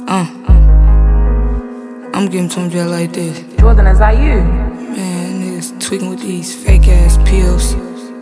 I'm getting to him just like this. Jordan, is that you? Man, niggas tweaking with these fake ass pills.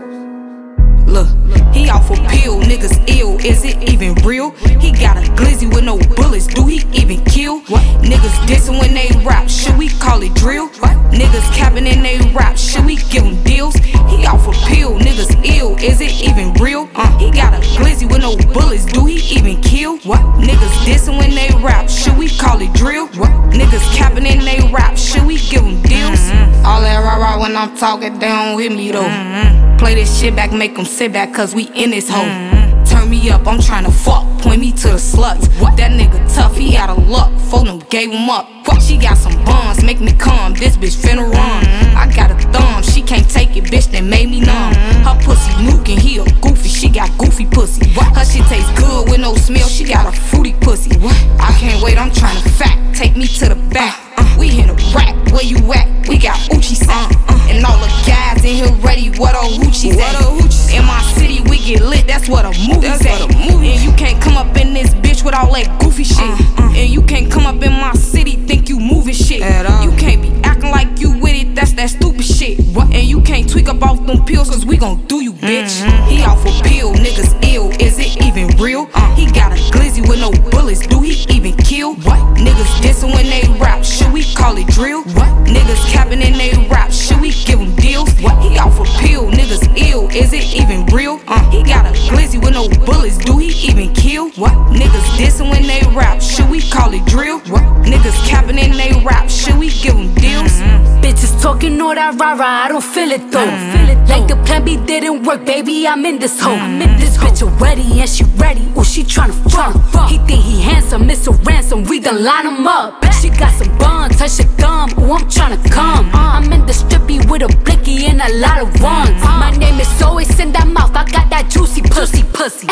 Look, he off a pill, niggas ill, is it even real? He got a glizzy with no bullets, do he even kill? What? Niggas dissing when they rap, should we call it drill? What? Niggas capping in they rap, should we give him deals? He off a pill, niggas ill, is it even real? He got a glizzy with no bullets, do he even kill? What? Niggas dissing when they rap, should we call it drill? What? Niggas capping in they rap, should we give him deals? All that rah-rah when I'm talking, they don't hit me though. Play this shit back, make them sit back, cause we in this hole. Turn me up, I'm tryna fuck, point me to the sluts. That nigga tough, he out of luck, for them gave him up. She got some buns, make me come, this bitch finna run. I got a thumb, she can't take it, bitch, that made me numb. Her pussy nukin', he a goofy, she got goofy pussy. Her shit tastes good with no smell, she got a fruity pussy. I can't wait, I'm tryna fact, take me to the back. We in a rap, where you at? We got Uchi sack. And all the guys in here ready, what a hoochie's at. In my city, we get lit, that's what a movie's at. And you can't come up in this bitch with all that goofy shit. And you can't come up in my city, think you moving shit. You can't be acting like you with it, that's that stupid shit. And you can't tweak up off them pills, cause we gon' do you, bitch. He off a pill, niggas ill, is it even real? He got a glizzy with no bullets, do he even kill? What? Niggas dissing when they rap, should we call it drill? What? Niggas capping in they rap, should we give him deals? What? He off a pill, niggas ill, is it even real? He got a glizzy with no bullets, do he even kill? What? Niggas dissing when they rap, should we call it drill? What? Niggas capping in they rap, should we give him deals? Bitches talking all that rah-rah, I don't feel it though. Like the plan B didn't work, baby, I'm in this hoe. This bitch already and she ready, ooh, she tryna fuck. He think he handsome, it's a ransom, we done line him up. She got some buns, touch your thumb, ooh, I'm tryna come. I'm in the strippy with a blicky and a lot of ones. My name is always in that mouth, I got that juicy pussy.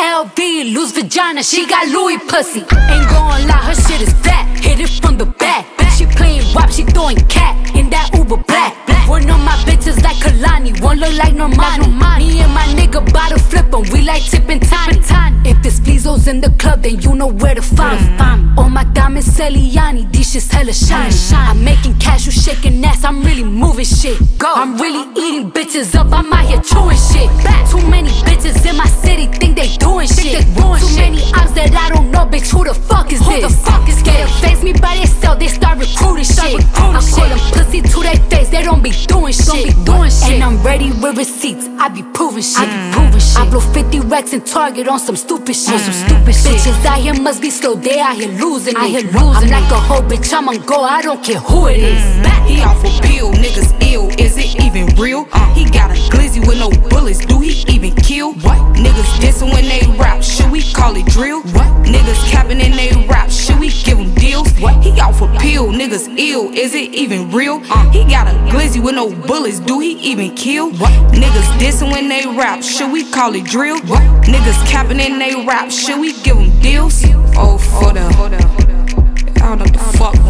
LV, loose vagina, she got Louis pussy. Ain't gon' lie, her shit is fat, hit it from the back. She playing rap, she throwing cat in that Uber black. One of my bitches like Kalani, one look like Normani. Me and my nigga bout to flip 'em, we like tipping tiny. If this Flizzo's in the club, then you know where to find me. All my diamonds Celiani, these shit's hella shiny. I'm making cash, you shaking ass, I'm really moving shit. I'm really eating bitches up, I'm out here chewing shit. Too many bitches in my city think they doing shit. Too many ops that I don't know, bitch, who the fuck is this? Scared to face me by themselves, they start recruiting shit. I call them pussy to their face, they don't be doing shit. And I'm ready with receipts, I be proving shit. I blow 50 racks in Target on some stupid shit. Bitches out here must be slow, they out here losing it. I'm like a hoe, bitch, I'm on go, I don't care who it is. He off a pill, niggas ill, is it even real? He got a glizzy with no bullets, do he even kill? What? Niggas dissing when they rap, should we call it drill? What? Niggas capping in they rap, should we give him deals? What? He off a pill, niggas ill, is it even real? He got a glizzy with no bullets, do he even kill? What? Niggas dissing when they rap, should we call it drill? What? Niggas capping in they rap, should we give him deals? Oh, for them, I don't know what the fuck